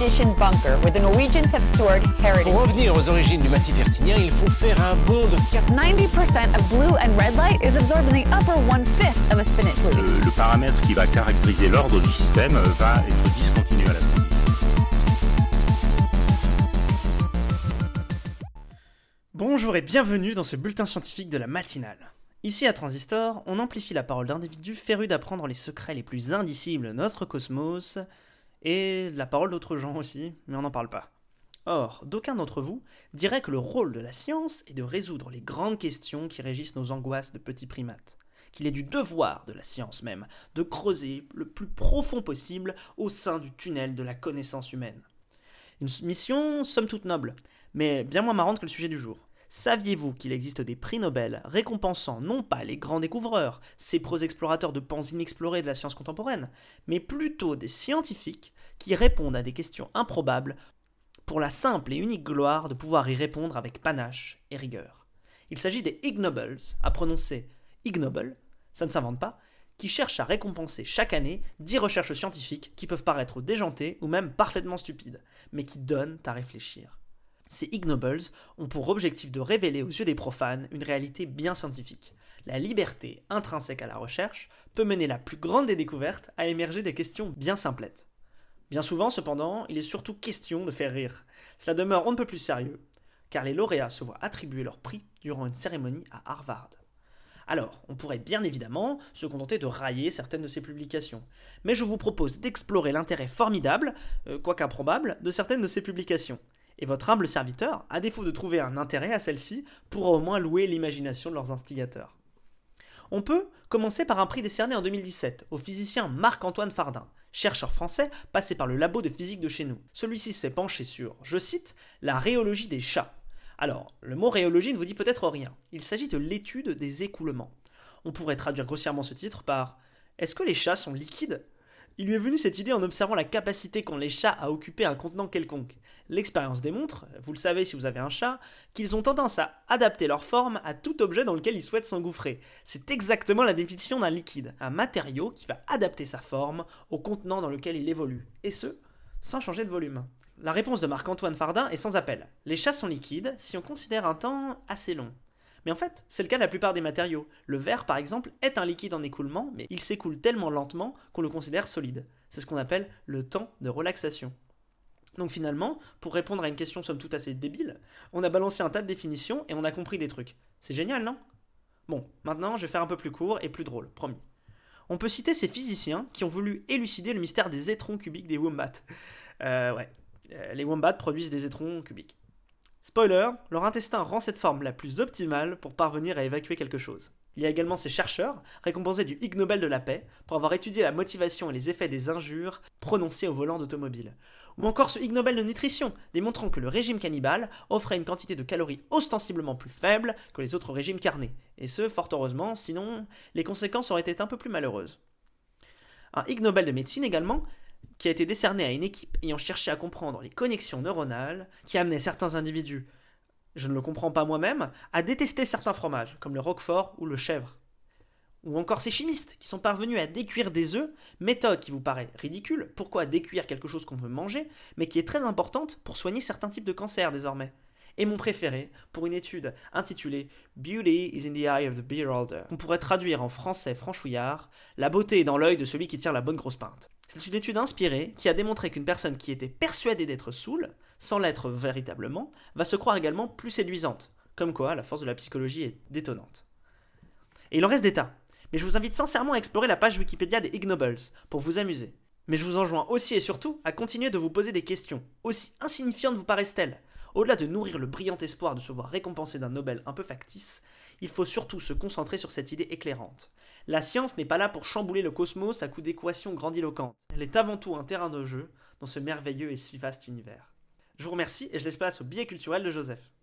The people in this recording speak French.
expedition bunker where the Norwegians have stored heritage. Pour revenir aux origines du massif hercynien, il faut faire un bond de 90% of blue and red light is absorbed in the upper 1/5 of a spinach leaf. Le paramètre qui va caractériser l'ordre du système va être discontinu à la fin. Bonjour et bienvenue dans ce bulletin scientifique de la matinale. Ici à Transistor, on amplifie la parole d'individus férus d'apprendre les secrets les plus indicibles de notre cosmos, et la parole d'autres gens aussi, mais on n'en parle pas. Or, d'aucuns d'entre vous diraient que le rôle de la science est de résoudre les grandes questions qui régissent nos angoisses de petits primates, qu'il est du devoir de la science même de creuser le plus profond possible au sein du tunnel de la connaissance humaine. Une mission somme toute noble, mais bien moins marrante que le sujet du jour. Saviez-vous qu'il existe des prix Nobel récompensant non pas les grands découvreurs, ces pros explorateurs de pans inexplorés de la science contemporaine, mais plutôt des scientifiques qui répondent à des questions improbables pour la simple et unique gloire de pouvoir y répondre avec panache et rigueur. Il s'agit des Ig Nobels, à prononcer Ig Nobel, ça ne s'invente pas, qui cherchent à récompenser chaque année 10 recherches scientifiques qui peuvent paraître déjantées ou même parfaitement stupides, mais qui donnent à réfléchir. Ces Ig Nobels ont pour objectif de révéler aux yeux des profanes une réalité bien scientifique. La liberté intrinsèque à la recherche peut mener la plus grande des découvertes à émerger des questions bien simplettes. Bien souvent, cependant, il est surtout question de faire rire. Cela demeure on ne peut plus sérieux, car les lauréats se voient attribuer leur prix durant une cérémonie à Harvard. Alors, on pourrait bien évidemment se contenter de railler certaines de ces publications, mais je vous propose d'explorer l'intérêt formidable, quoique improbable, de certaines de ces publications. Et votre humble serviteur, à défaut de trouver un intérêt à celle-ci, pourra au moins louer l'imagination de leurs instigateurs. On peut commencer par un prix décerné en 2017 au physicien Marc-Antoine Fardin, chercheur français passé par le labo de physique de chez nous. Celui-ci s'est penché sur, je cite, la rhéologie des chats. Alors, le mot rhéologie ne vous dit peut-être rien. Il s'agit de l'étude des écoulements. On pourrait traduire grossièrement ce titre par « Est-ce que les chats sont liquides ?» Il lui est venu cette idée en observant la capacité qu'ont les chats à occuper un contenant quelconque. L'expérience démontre, vous le savez si vous avez un chat, qu'ils ont tendance à adapter leur forme à tout objet dans lequel ils souhaitent s'engouffrer. C'est exactement la définition d'un liquide, un matériau qui va adapter sa forme au contenant dans lequel il évolue, et ce, sans changer de volume. La réponse de Marc-Antoine Fardin est sans appel. Les chats sont liquides si on considère un temps assez long. Mais en fait, c'est le cas de la plupart des matériaux. Le verre, par exemple, est un liquide en écoulement, mais il s'écoule tellement lentement qu'on le considère solide. C'est ce qu'on appelle le temps de relaxation. Donc finalement, pour répondre à une question somme toute assez débile, on a balancé un tas de définitions et on a compris des trucs. C'est génial, non ? Bon, maintenant je vais faire un peu plus court et plus drôle, promis. On peut citer ces physiciens qui ont voulu élucider le mystère des étrons cubiques des wombats. Les wombats produisent des étrons cubiques. Spoiler, leur intestin rend cette forme la plus optimale pour parvenir à évacuer quelque chose. Il y a également ces chercheurs, récompensés du Ig Nobel de la paix, pour avoir étudié la motivation et les effets des injures prononcées au volant d'automobile. Ou encore ce Ig Nobel de nutrition, démontrant que le régime cannibale offrait une quantité de calories ostensiblement plus faible que les autres régimes carnés. Et ce, fort heureusement, sinon les conséquences auraient été un peu plus malheureuses. Un Ig Nobel de médecine également, qui a été décerné à une équipe ayant cherché à comprendre les connexions neuronales qui amenaient certains individus, je ne le comprends pas moi-même, à détester certains fromages, comme le roquefort ou le chèvre. Ou encore ces chimistes qui sont parvenus à décuire des œufs, méthode qui vous paraît ridicule, pourquoi décuire quelque chose qu'on veut manger, mais qui est très importante pour soigner certains types de cancers désormais. Et mon préféré, pour une étude intitulée « Beauty is in the eye of the beholder », qu'on pourrait traduire en français franchouillard « La beauté est dans l'œil de celui qui tient la bonne grosse pinte ». C'est une étude inspirée qui a démontré qu'une personne qui était persuadée d'être saoule, sans l'être véritablement, va se croire également plus séduisante. Comme quoi, la force de la psychologie est détonnante. Et il en reste des tas. Mais je vous invite sincèrement à explorer la page Wikipédia des Ig Nobels pour vous amuser. Mais je vous enjoins aussi et surtout à continuer de vous poser des questions, aussi insignifiantes vous paraissent-elles. Au-delà de nourrir le brillant espoir de se voir récompensé d'un Nobel un peu factice, il faut surtout se concentrer sur cette idée éclairante. La science n'est pas là pour chambouler le cosmos à coups d'équations grandiloquentes. Elle est avant tout un terrain de jeu dans ce merveilleux et si vaste univers. Je vous remercie et je laisse place au billet culturel de Joseph.